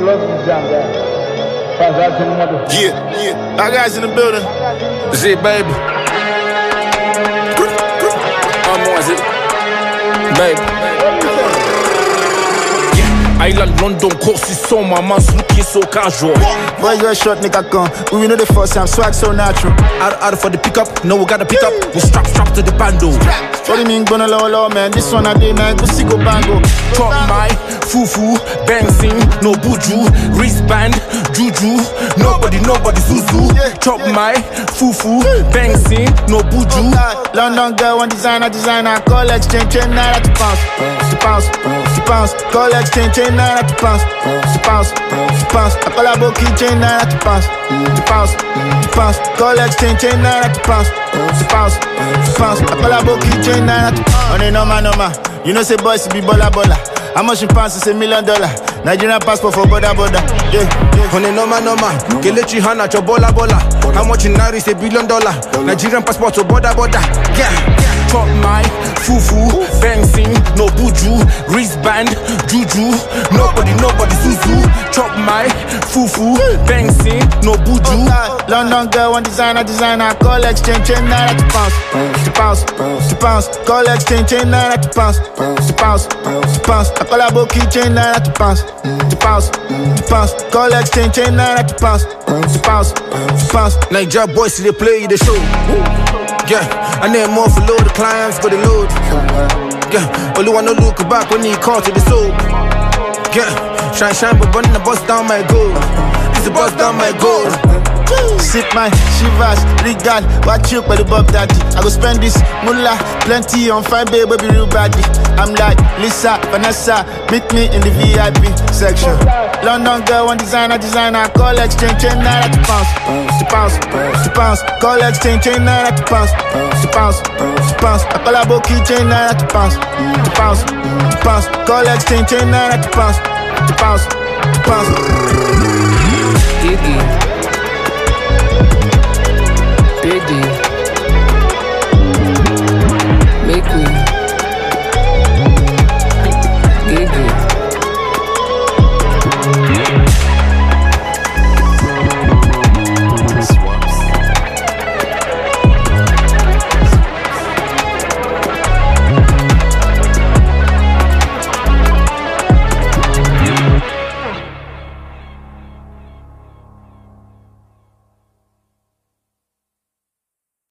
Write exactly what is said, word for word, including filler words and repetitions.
Yeah, yeah. Our guys in the building. Z, baby. I'm on it. Baby. Island London course is so my man's looking so casual. Boy, you a short nigga gun. We know the first time, swag so natural. Out, out for the pickup, no we gotta pick up. We strap strap to the bando. What do you mean gonna low low man? This one a day man, go see go bango. Chop my fufu, bouncing, no buju, wristband, juju. Nobody, nobody zuzu. Chop my fufu, bouncing, no buju. London girl, one designer, designer. Call exchange, chain naira to pounds, to pounds, to pounds. Call exchange, chain naira to pounds, to pounds, to pounds. I call a bookie, chain naira to pounds, to pounds, to pounds. Call exchange, chain naira to pounds, to pounds, to pounds. I call a bookie, chain naira to pounds. On a normal, normal. You know say boys be bola bola. How much in pounds is a million dollar? Nigerian passport for border border. Yeah, yeah. On a normal, normal. Kelechi Hana cho bola bola. How much in naira is a billion dollar? Nigerian passport for border border. Yeah, yeah. Chop my fufu, bouncing, no buju, wristband, juju. Nobody, nobody zuzu. Chop my fufu, bouncing, no buju. London girl, one designer, designer. Call exchange, chain naira to pounds, to pounds, to pounds. Call exchange, chain naira to pounds, to pounds, to pounds. I call a bookie, chain naira to pounds, to pounds, to pounds. Call exchange, chain naira to pounds, to pounds, to pounds. Niger boys, they play the show. Yeah, I need more for load, the clients for the load. Yeah, only wanna look back when he call to the soul. Yeah, shine, shine, but burn the bust down my goal. It's the bust down my goal. Sip my shivers, regard, watch you by the Bob Daddy. I go spend this mullah, plenty on fine baby, be real body. I'm like Lisa, Vanessa, meet me in the V I P section. London girl, one designer, designer. Call exchange, chain naira to pounds, to pounds, to pounds. Call exchange, chain naira to pounds, to pounds, to pounds. I call a bookie, chain naira to pounds, to pounds, to pounds. Call exchange, chain naira to pounds, to pounds, to pounds. Iggy, Biggie, make we